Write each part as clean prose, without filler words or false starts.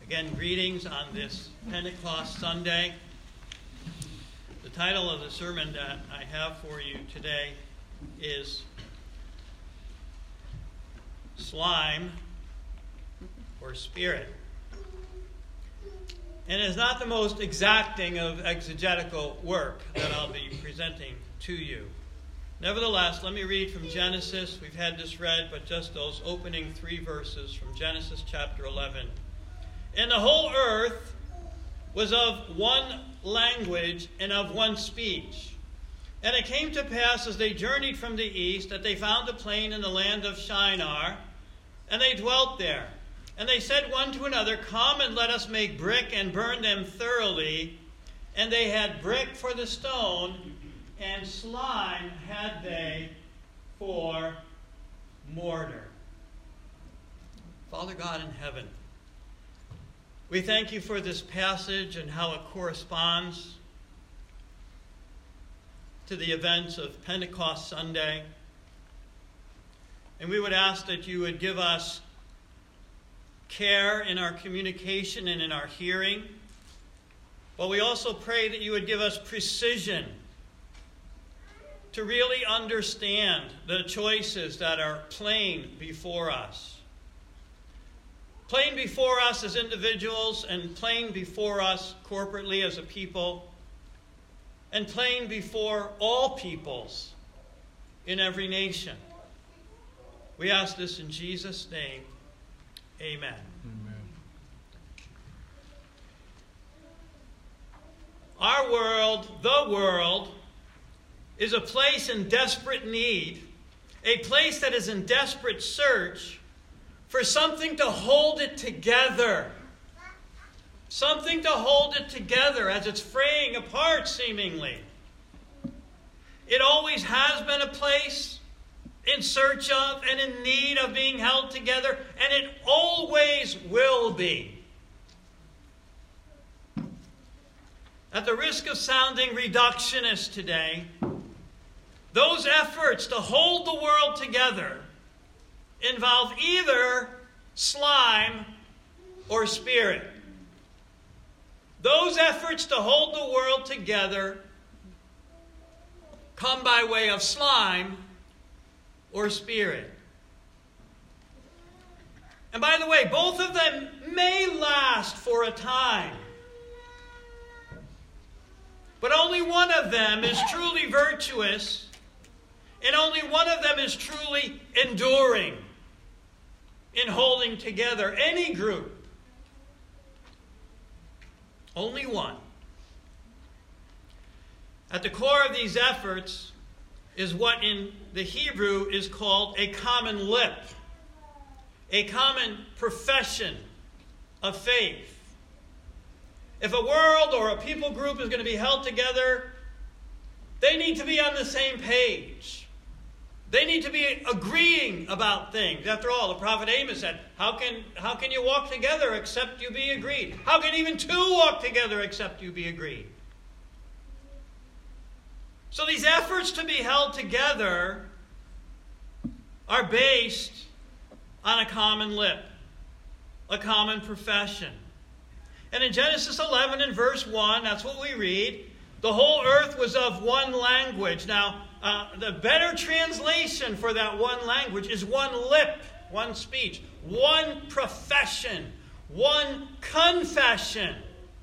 Again, greetings on this Pentecost Sunday. The title of the sermon that I have for you today is Slime or Spirit. And it's not the most exacting of exegetical work that I'll be presenting to you. Nevertheless, let me read from Genesis. We've had this read, but just those opening 3 verses from Genesis chapter 11. And the whole earth was of one language and of one speech. And it came to pass as they journeyed from the east that they found a plain in the land of Shinar, and they dwelt there. And they said one to another, Come and let us make brick and burn them thoroughly. And they had brick for the stone, and slime had they for mortar. Father God in heaven, we thank you for this passage and how it corresponds to the events of Pentecost Sunday. And we would ask that you would give us care in our communication and in our hearing. But we also pray that you would give us precision to really understand the choices that are plain before us. Plain before us as individuals, and plain before us corporately as a people, and plain before all peoples in every nation. We ask this in Jesus' name. Amen. Amen. Our world, the world, is a place in desperate need, a place that is in desperate search for something to hold it together. Something to hold it together as it's fraying apart, seemingly. It always has been a place in search of and in need of being held together, and it always will be. At the risk of sounding reductionist today, those efforts to hold the world together involve either slime or spirit. Those efforts to hold the world together come by way of slime or spirit. And by the way, both of them may last for a time. But only one of them is truly virtuous, and only one of them is truly enduring in holding together any group. Only one. At the core of these efforts is what in the Hebrew is called a common lip, a common profession of faith. If a world or a people group is going to be held together, they need to be on the same page. They need to be agreeing about things. After all, the prophet Amos said, how can you walk together except you be agreed? How can even two walk together except you be agreed? So these efforts to be held together are based on a common lip, a common profession. And in Genesis 11 and verse 1, that's what we read. The whole earth was of one language. Now, the better translation for that one language is one lip, one speech, one profession, one confession.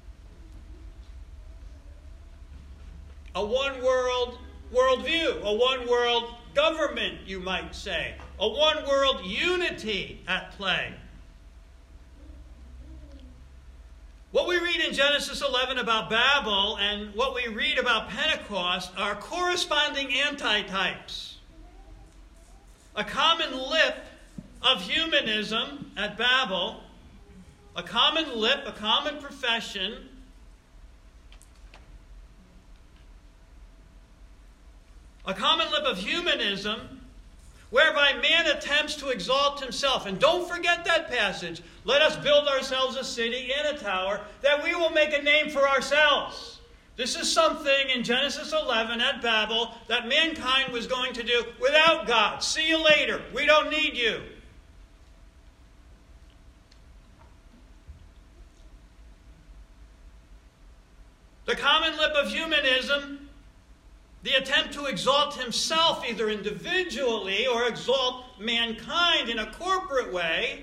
A one world worldview, a one world government, you might say. A one world unity at play. What we read in Genesis 11 about Babel and what we read about Pentecost are corresponding antitypes. A common lip of humanism at Babel, a common lip, a common profession, a common lip of humanism whereby man attempts to exalt himself. And don't forget that passage. Let us build ourselves a city and a tower that we will make a name for ourselves. This is something in Genesis 11 at Babel that mankind was going to do without God. See you later. We don't need you. The common lip of humanism, the attempt to exalt himself either individually or exalt mankind in a corporate way.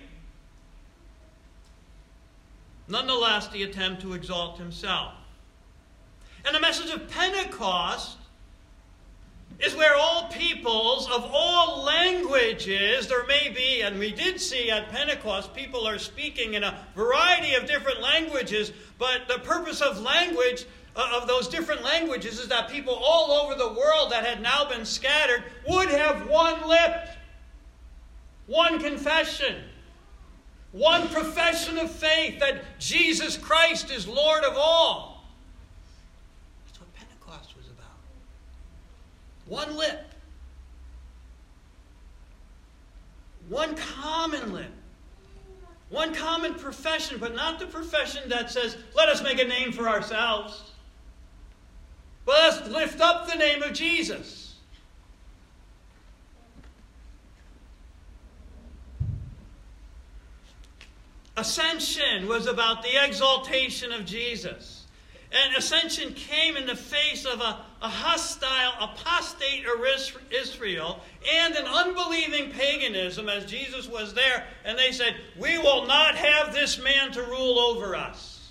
Nonetheless, the attempt to exalt himself. And the message of Pentecost is where all peoples of all languages, there may be, and we did see at Pentecost, people are speaking in a variety of different languages, but the purpose of language, of those different languages, is that people all over the world that had now been scattered would have one lip, one confession, one profession of faith that Jesus Christ is Lord of all. One lip. One common lip. One common profession, but not the profession that says, let us make a name for ourselves. But let's lift up the name of Jesus. Ascension was about the exaltation of Jesus. And ascension came in the face of a hostile, apostate Israel and an unbelieving paganism as Jesus was there. And they said, we will not have this man to rule over us.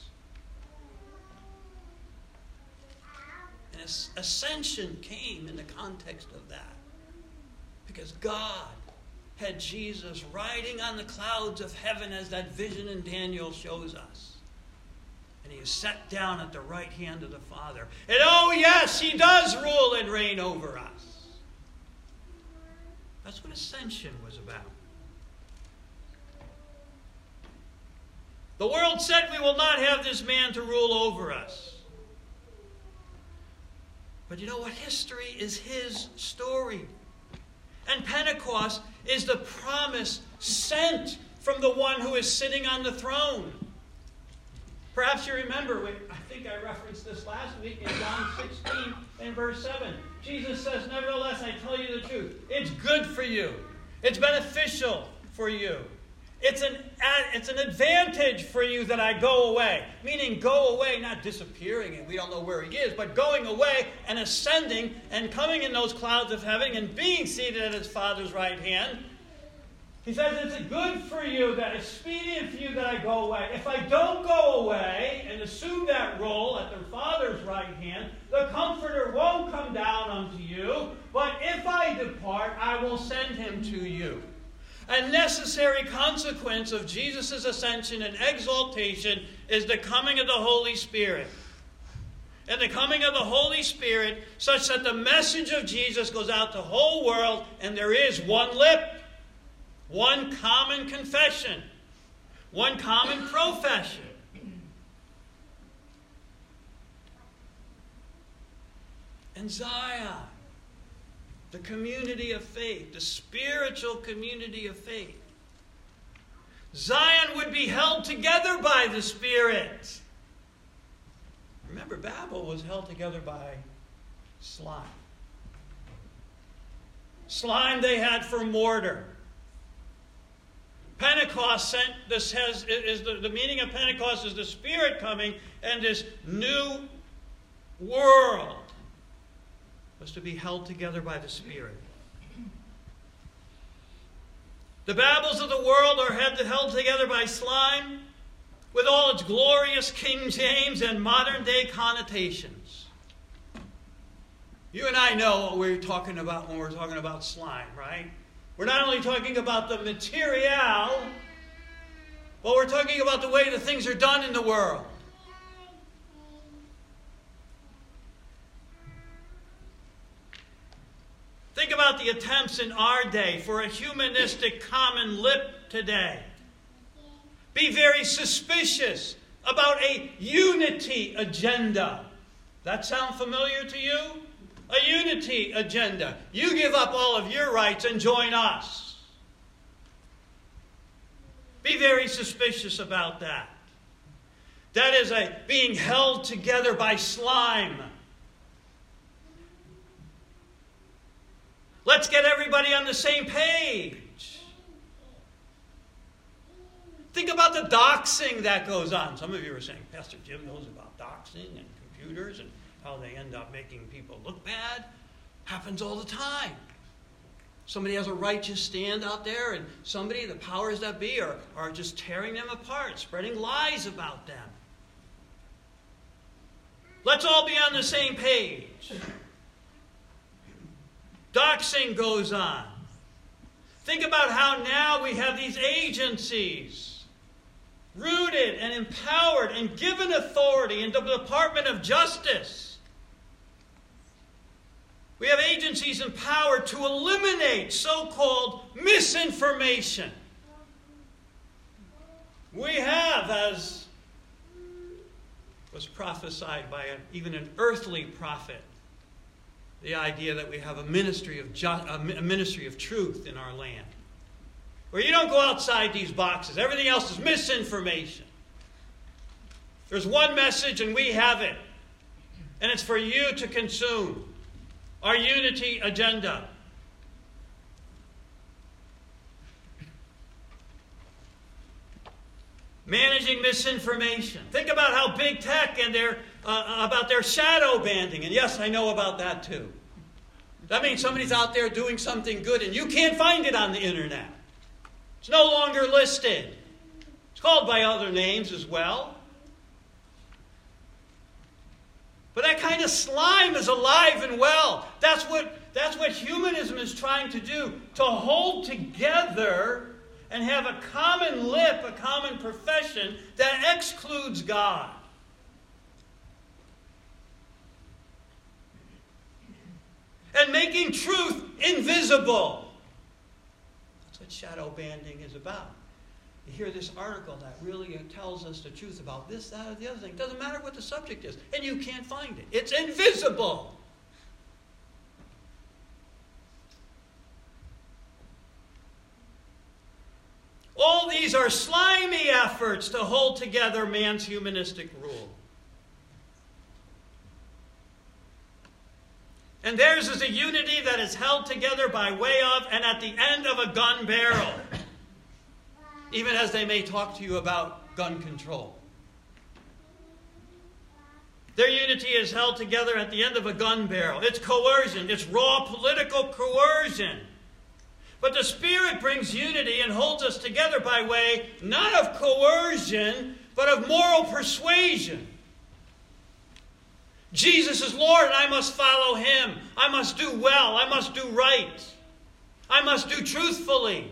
And ascension came in the context of that. Because God had Jesus riding on the clouds of heaven as that vision in Daniel shows us. And he is set down at the right hand of the Father. And oh yes, he does rule and reign over us. That's what ascension was about. The world said we will not have this man to rule over us. But you know what? History is his story. And Pentecost is the promise sent from the one who is sitting on the throne. Perhaps you remember, I think I referenced this last week in John 16 and verse 7. Jesus says, nevertheless, I tell you the truth. It's good for you. It's beneficial for you. It's an advantage for you that I go away. Meaning go away, not disappearing, and we don't know where he is, but going away and ascending and coming in those clouds of heaven and being seated at his Father's right hand. He says it's good for you, that it's expedient for you that I go away. If I don't go away and assume that role at the Father's right hand, the Comforter won't come down unto you. But if I depart, I will send him to you. A necessary consequence of Jesus' ascension and exaltation is the coming of the Holy Spirit. And the coming of the Holy Spirit, such that the message of Jesus goes out to the whole world, and there is one lip. One common confession. One common profession. And Zion, the community of faith, the spiritual community of faith. Zion would be held together by the Spirit. Remember, Babel was held together by slime. Slime they had for mortar. Pentecost the meaning of Pentecost is the Spirit coming, and this new world was to be held together by the Spirit. The Babels of the world are held together by slime, with all its glorious King James and modern day connotations. You and I know what we're talking about when we're talking about slime, right? We're not only talking about the material, but we're talking about the way the things are done in the world. Think about the attempts in our day for a humanistic common lip today. Be very suspicious about a unity agenda. That sound familiar to you? A unity agenda. You give up all of your rights and join us. Be very suspicious about that. That is being held together by slime. Let's get everybody on the same page. Think about the doxing that goes on. Some of you are saying, Pastor Jim knows about doxing and computers and how they end up making people look bad. Happens all the time. Somebody has a righteous stand out there, and somebody, the powers that be, are just tearing them apart, spreading lies about them. Let's all be on the same page. Doxing goes on. Think about how now we have these agencies rooted and empowered and given authority in the Department of Justice. We have agencies empowered to eliminate so-called misinformation. We have, as was prophesied by even an earthly prophet, the idea that we have a ministry of truth in our land, where you don't go outside these boxes. Everything else is misinformation. There's one message and we have it, and it's for you to consume. Our unity agenda. Managing misinformation. Think about how big tech and about their shadow banding. And yes, I know about that too. That means somebody's out there doing something good and you can't find it on the internet. It's no longer listed. It's called by other names as well. But that kind of slime is alive and well. That's what humanism is trying to do. To hold together and have a common lip, a common profession that excludes God. And making truth invisible. That's what shadow banding is about. You hear this article that really tells us the truth about this, that, or the other thing. It doesn't matter what the subject is. And you can't find it. It's invisible. All these are slimy efforts to hold together man's humanistic rule. And theirs is a unity that is held together by way of and at the end of a gun barrel. Even as they may talk to you about gun control. Their unity is held together at the end of a gun barrel. It's coercion. It's raw political coercion. But the Spirit brings unity and holds us together by way not of coercion, but of moral persuasion. Jesus is Lord, and I must follow Him. I must do well. I must do right. I must do truthfully.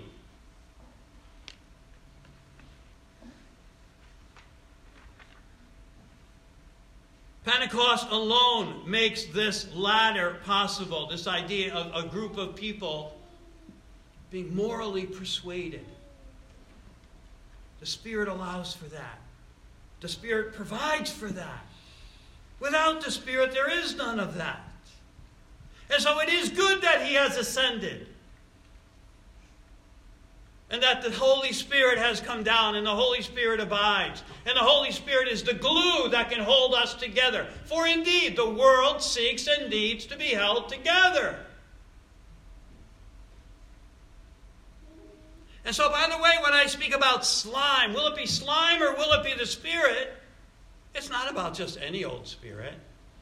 Pentecost alone makes this latter possible, this idea of a group of people being morally persuaded. The Spirit allows for that. The Spirit provides for that. Without the Spirit, there is none of that. And so it is good that He has ascended. And that the Holy Spirit has come down and the Holy Spirit abides. And the Holy Spirit is the glue that can hold us together. For indeed, the world seeks and needs to be held together. And so, by the way, when I speak about slime, will it be slime or will it be the Spirit? It's not about just any old spirit.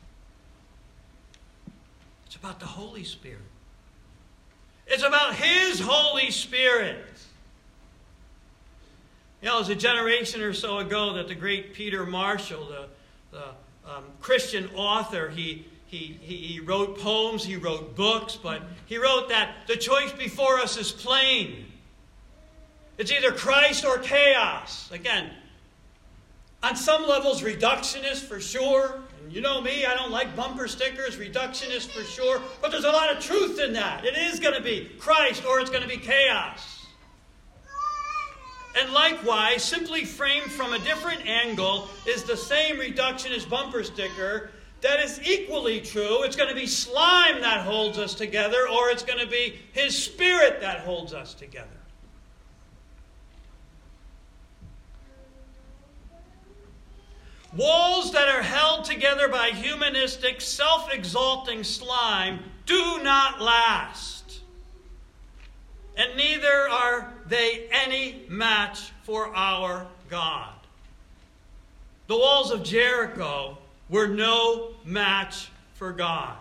It's about the Holy Spirit. It's about His Holy Spirit. You know, it was a generation or so ago that the great Peter Marshall, the Christian author, he wrote poems, he wrote books, but he wrote that the choice before us is plain. It's either Christ or chaos. Again, on some levels, reductionist for sure. And you know me, I don't like bumper stickers, reductionist for sure. But there's a lot of truth in that. It is going to be Christ or it's going to be chaos. And likewise, simply framed from a different angle, is the same reductionist bumper sticker that is equally true. It's going to be slime that holds us together, or it's going to be His Spirit that holds us together. Walls that are held together by humanistic, self-exalting slime do not last. And neither are they any match for our God. The walls of Jericho were no match for God.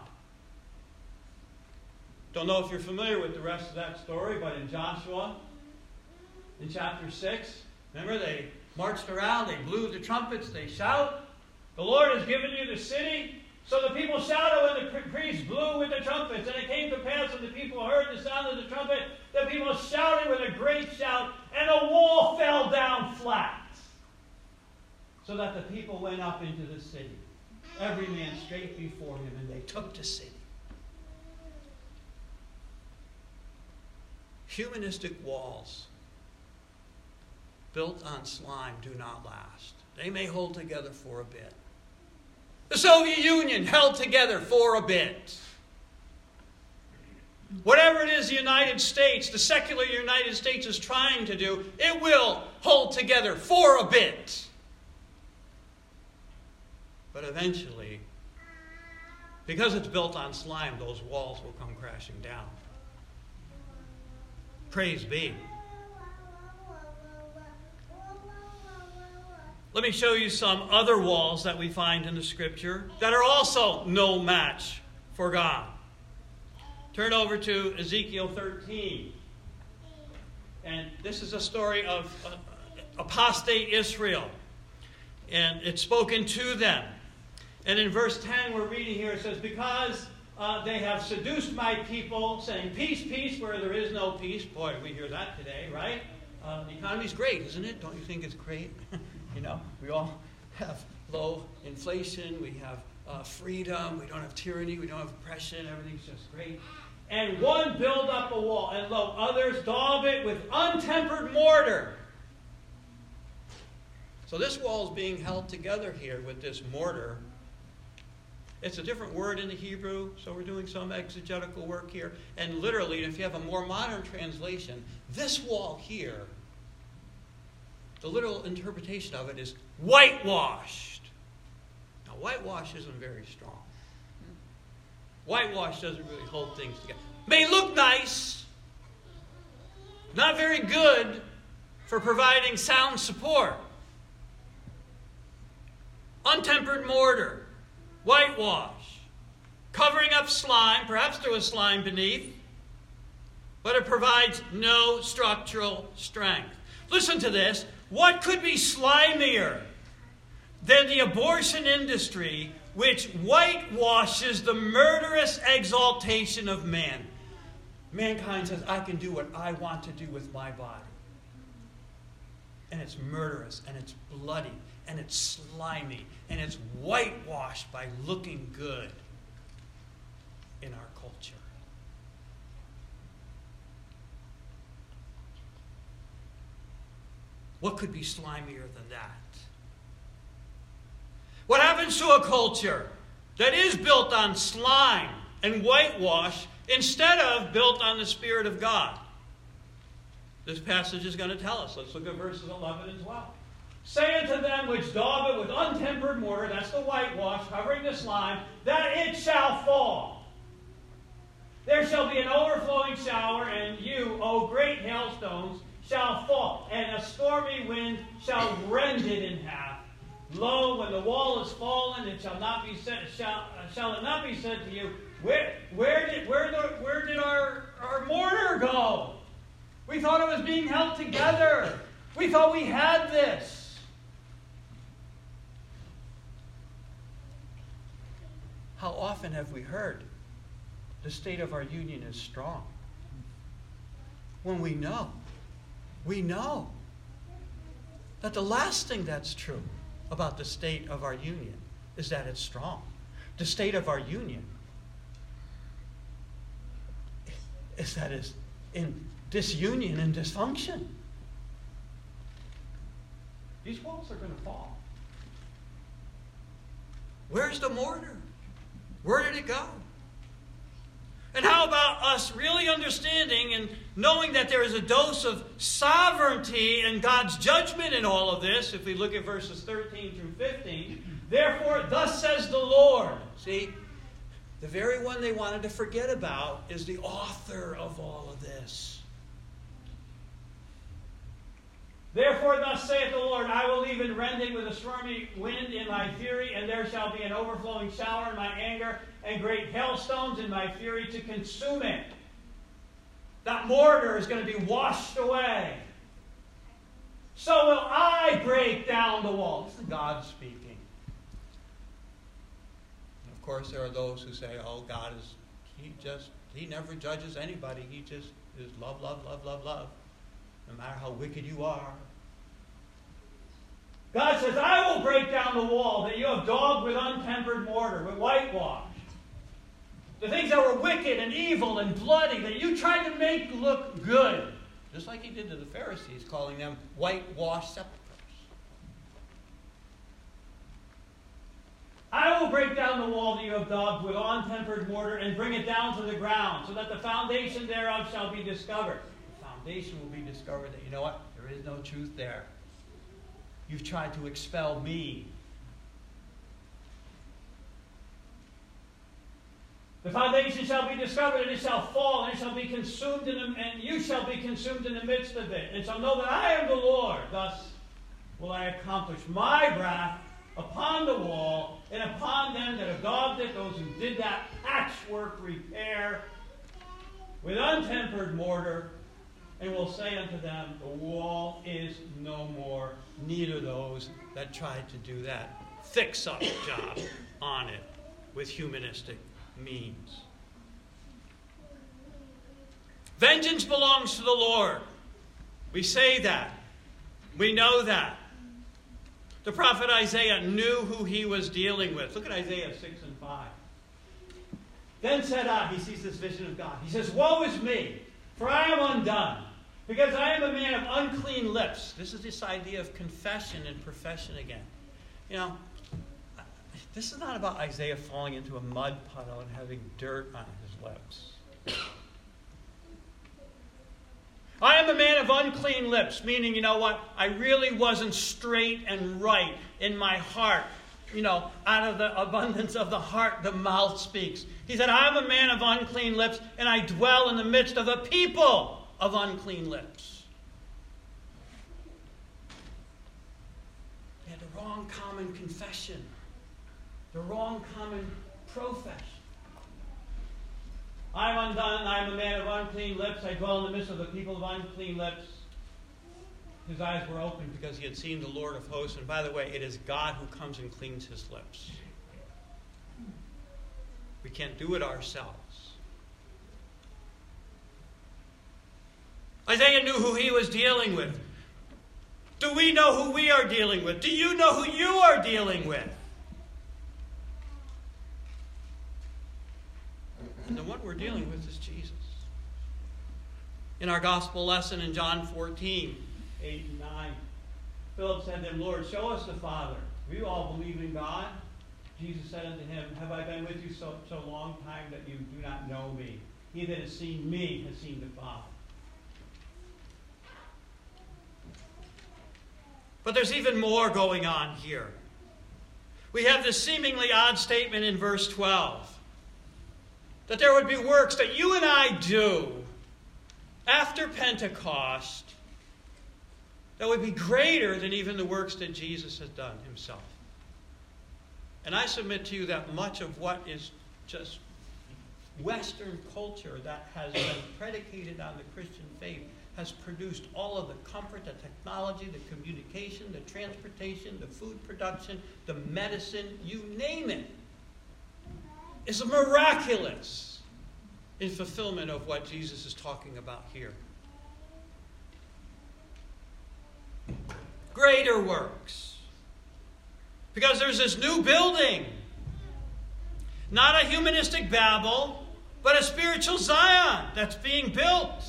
Don't know if you're familiar with the rest of that story, but in Joshua, in chapter 6, remember they marched around, they blew the trumpets, they shout, "The Lord has given you the city." So the people shouted when the priests blew with the trumpets. And it came to pass when the people heard the sound of the trumpet, the people shouted with a great shout, and the wall fell down flat. So that the people went up into the city, every man straight before him, and they took the city. Humanistic walls built on slime do not last. They may hold together for a bit. The Soviet Union held together for a bit. Whatever it is the United States, the secular United States is trying to do, it will hold together for a bit. But eventually, because it's built on slime, those walls will come crashing down. Praise be. Let me show you some other walls that we find in the Scripture that are also no match for God. Turn over to Ezekiel 13. And this is a story of apostate Israel. And it's spoken to them. And in verse 10 we're reading here, it says, "Because they have seduced my people, saying, 'Peace, peace,' where there is no peace." Boy, we hear that today, right? The economy's great, isn't it? Don't you think it's great? You know, we all have low inflation, we have freedom, we don't have tyranny, we don't have oppression, everything's just great. "And one build up a wall, and lo, others daub it with untempered mortar." So this wall is being held together here with this mortar. It's a different word in the Hebrew, so we're doing some exegetical work here. And literally, if you have a more modern translation, this wall here, the literal interpretation of it is whitewashed. Now, whitewash isn't very strong. Whitewash doesn't really hold things together. May look nice, not very good for providing sound support. Untempered mortar, whitewash, covering up slime. Perhaps there was slime beneath, but it provides no structural strength. Listen to this. What could be slimier than the abortion industry, which whitewashes the murderous exaltation of man? Mankind says, "I can do what I want to do with my body." And it's murderous, and it's bloody, and it's slimy, and it's whitewashed by looking good in our culture. What could be slimier than that? What happens to a culture that is built on slime and whitewash instead of built on the Spirit of God? This passage is going to tell us. Let's look at verses 11 and 12. "Say unto them which daub it with untempered mortar," that's the whitewash covering the slime, "that it shall fall. There shall be an overflowing shower, and you, O great hailstones, shall fall, and a stormy wind shall rend it in half. Lo, when the wall is fallen, it shall not be said. Shall it not be said to you, where did our mortar go? We thought it was being held together. We thought we had this." How often have we heard the state of our union is strong? When we know that the last thing that's true about the state of our union is that it's strong. The state of our union is that it's in disunion and dysfunction. These walls are going to fall. Where's the mortar? Where did it go? And how about us really understanding and knowing that there is a dose of sovereignty and God's judgment in all of this, if we look at verses 13 through 15. "Therefore, thus says the Lord." See, the very one they wanted to forget about is the author of all of this. "Therefore, thus saith the Lord, I will leave even rend it with a stormy wind in my fury, and there shall be an overflowing shower in my anger, and great hailstones in my fury to consume it. That mortar is going to be washed away. So will I break down the wall. This is God speaking. And of course, there are those who say, oh, God is, he never judges anybody. He just is love, love, love, love, love. No matter how wicked you are. God says, I will break down the wall that you have daubed with untempered mortar, with whitewash. The things that were wicked and evil and bloody that you tried to make look good. Just like he did to the Pharisees, calling them whitewashed sepulchres. I will break down the wall that you have daubed with untempered mortar and bring it down to the ground, so that the foundation thereof shall be discovered. The foundation will be discovered that, you know what? There is no truth there. You've tried to expel me. The foundation shall be discovered, and it shall fall, and it shall be consumed, and you shall be consumed in the midst of it. And shall know that I am the Lord. Thus will I accomplish my wrath upon the wall, and upon them that have daubed it, those who did that patchwork repair with untempered mortar, and will say unto them, the wall is no more, neither those that tried to do that fix-up job on it with humanistic means. Vengeance belongs to the Lord. We say that. We know that. The prophet Isaiah knew who he was dealing with. Look at Isaiah 6 and 5. Then said I, he sees this vision of God. He says, woe is me, for I am undone, because I am a man of unclean lips. This is this idea of confession and profession again. You know, this is not about Isaiah falling into a mud puddle and having dirt on his lips. I am a man of unclean lips, meaning, you know what? I really wasn't straight and right in my heart. You know, out of the abundance of the heart, the mouth speaks. He said, I'm a man of unclean lips, and I dwell in the midst of a people of unclean lips. They had the wrong common confession. The wrong common profession. I am undone, I am a man of unclean lips. I dwell in the midst of the people of unclean lips. His eyes were opened because he had seen the Lord of hosts. And by the way, it is God who comes and cleans his lips. We can't do it ourselves. Isaiah knew who he was dealing with. Do we know who we are dealing with? Do you know who you are dealing with? And the one we're dealing with is Jesus. In our gospel lesson in John 14, 8 and 9, Philip said to him, Lord, show us the Father. We all believe in God. Jesus said unto him, have I been with you so long time that you do not know me? He that has seen me has seen the Father. But there's even more going on here. We have this seemingly odd statement in verse 12. That there would be works that you and I do after Pentecost that would be greater than even the works that Jesus has done himself. And I submit to you that much of what is just Western culture that has been predicated on the Christian faith has produced all of the comfort, the technology, the communication, the transportation, the food production, the medicine, you name it, is miraculous in fulfillment of what Jesus is talking about here. Greater works. Because there's this new building. Not a humanistic Babel, but a spiritual Zion that's being built.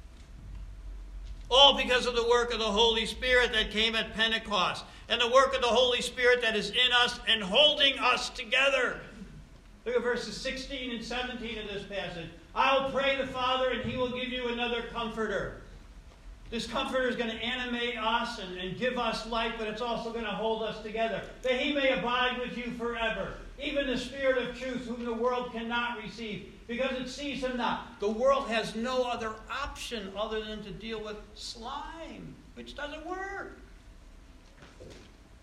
All because of the work of the Holy Spirit that came at Pentecost. And the work of the Holy Spirit that is in us and holding us together. Look at verses 16 and 17 of this passage. I'll pray the Father, and he will give you another comforter. This comforter is going to animate us and give us life, but it's also going to hold us together. That he may abide with you forever. Even the Spirit of truth, whom the world cannot receive, because it sees him not. The world has no other option other than to deal with slime, which doesn't work.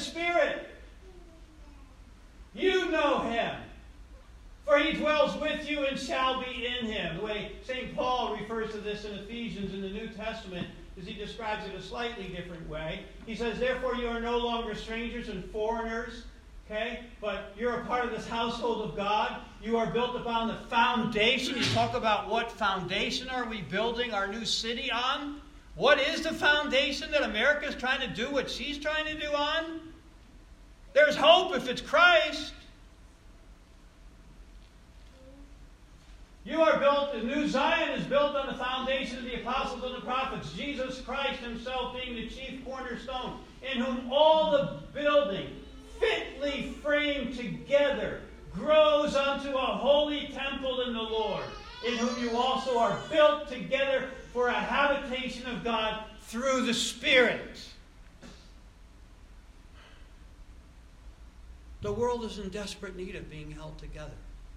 Spirit. You know him, for he dwells with you and shall be in him. The way St. Paul refers to this in Ephesians in the New Testament is he describes it a slightly different way. He says, therefore you are no longer strangers and foreigners, okay? But you're a part of this household of God. You are built upon the foundation. You talk about what foundation are we building our new city on? What is the foundation that America is trying to do what she's trying to do on? There's hope if it's Christ. You are built, the new Zion is built on the foundation of the apostles and the prophets, Jesus Christ himself being the chief cornerstone, in whom all the building, fitly framed together, grows unto a holy temple in the Lord, in whom you also are built together for a habitation of God through the Spirit. The world is in desperate need of being held together.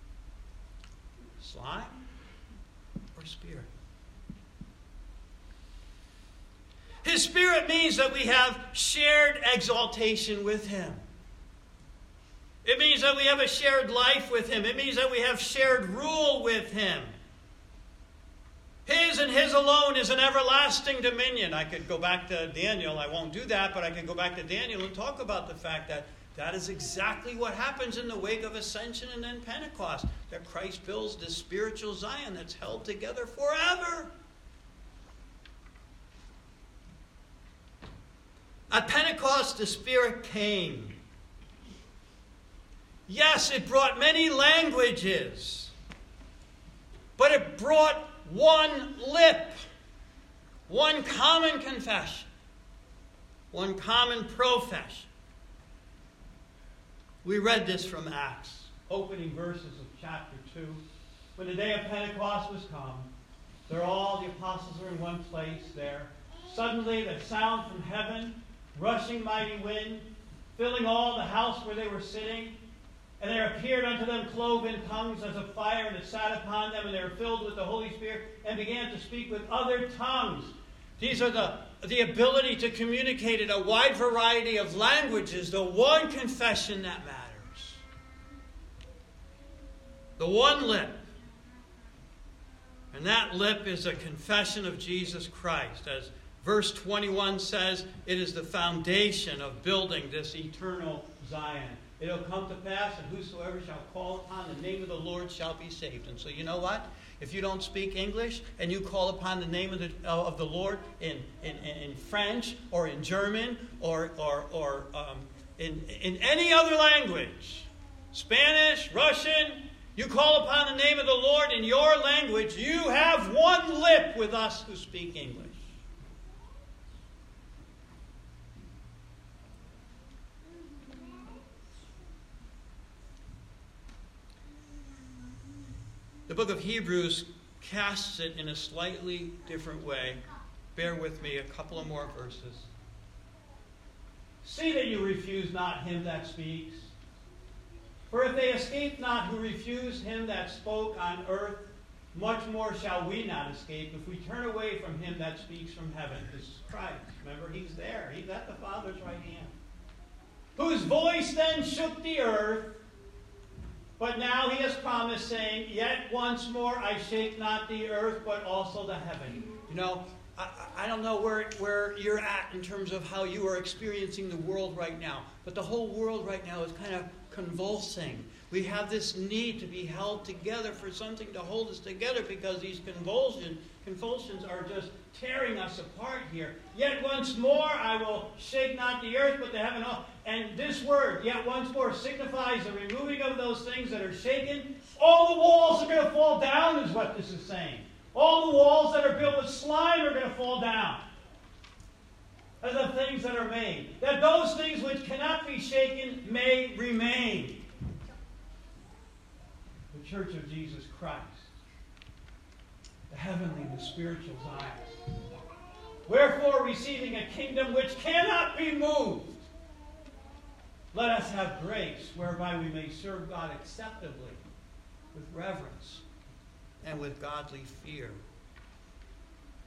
Slime or Spirit? His Spirit means that we have shared exaltation with him. It means that we have a shared life with him. It means that we have shared rule with him. His and his alone is an everlasting dominion. I could go back to Daniel. I won't do that, but I could go back to Daniel and talk about the fact that that is exactly what happens in the wake of Ascension and then Pentecost. That Christ builds this spiritual Zion that's held together forever. At Pentecost, the Spirit came. Yes, it brought many languages, but it brought one lip, one common confession, one common profession. We read this from Acts, opening verses of chapter 2. When the day of Pentecost was come, all the apostles are in one place there. Suddenly the sound from heaven, rushing mighty wind, filling all the house where they were sitting. And there appeared unto them cloven tongues as of fire, and it sat upon them, and they were filled with the Holy Spirit, and began to speak with other tongues. These are the ability to communicate in a wide variety of languages, the one confession that matters. The one lip. And that lip is a confession of Jesus Christ. As verse 21 says, it is the foundation of building this eternal Zion. It'll come to pass, and whosoever shall call upon the name of the Lord shall be saved. And so you know what? If you don't speak English and you call upon the name of the Lord in French or in German or in any other language, Spanish, Russian, you call upon the name of the Lord in your language, you have one lip with us who speak English. The book of Hebrews casts it in a slightly different way. Bear with me a couple of more verses. See that you refuse not him that speaks. For if they escape not who refuse him that spoke on earth, much more shall we not escape if we turn away from him that speaks from heaven. This is Christ. Remember, he's there. He's at the Father's right hand. Whose voice then shook the earth, but now he has promised, saying, yet once more I shake not the earth, but also the heaven. You know, I don't know where you're at in terms of how you are experiencing the world right now. But the whole world right now is kind of convulsing. We have this need to be held together, for something to hold us together, because these convulsions are just tearing us apart here. Yet once more I will shake not the earth, but the heaven. And this word, yet once more, signifies the removing of those things that are shaken. All the walls are going to fall down, is what this is saying. All the walls that are built with slime are going to fall down as the things that are made. That those things which cannot be shaken may remain. The Church of Jesus Christ. The heavenly, the spiritual Zion. Wherefore, receiving a kingdom which cannot be moved, let us have grace whereby we may serve God acceptably, with reverence and with godly fear.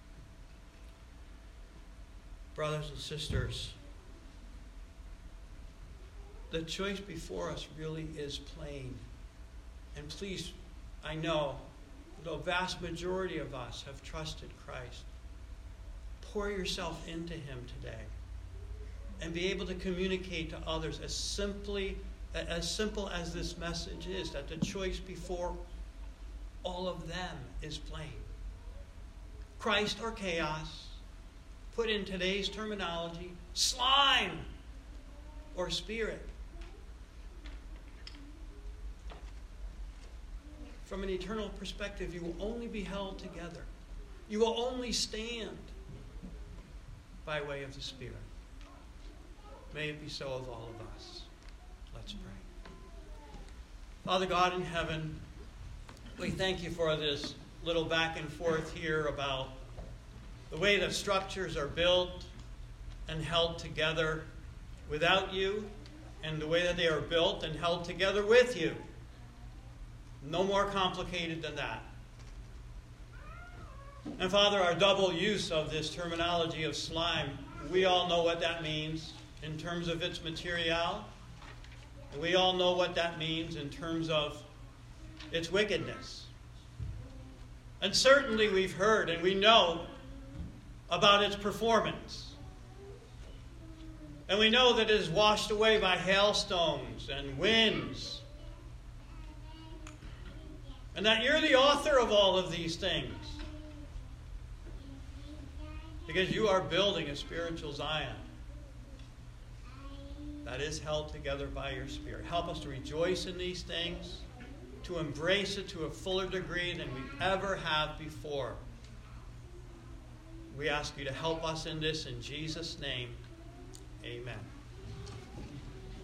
Brothers and sisters, the choice before us really is plain. And please, I know, the vast majority of us have trusted Christ. Pour yourself into him today and be able to communicate to others as simple as this message is, that the choice before all of them is plain. Christ or chaos, put in today's terminology, slime or spirit. From an eternal perspective, you will only be held together. You will only stand by way of the Spirit. May it be so of all of us. Let's pray. Father God in heaven, we thank you for this little back and forth here about the way that structures are built and held together without you, and the way that they are built and held together with you. No more complicated than that. And Father, our double use of this terminology of slime, we all know what that means in terms of its material. And we all know what that means in terms of its wickedness. And certainly we've heard and we know about its performance. And we know that it is washed away by hailstones and winds. And that you're the author of all of these things. Because you are building a spiritual Zion that is held together by your Spirit. Help us to rejoice in these things, to embrace it to a fuller degree than we ever have before. We ask you to help us in this in Jesus' name. Amen.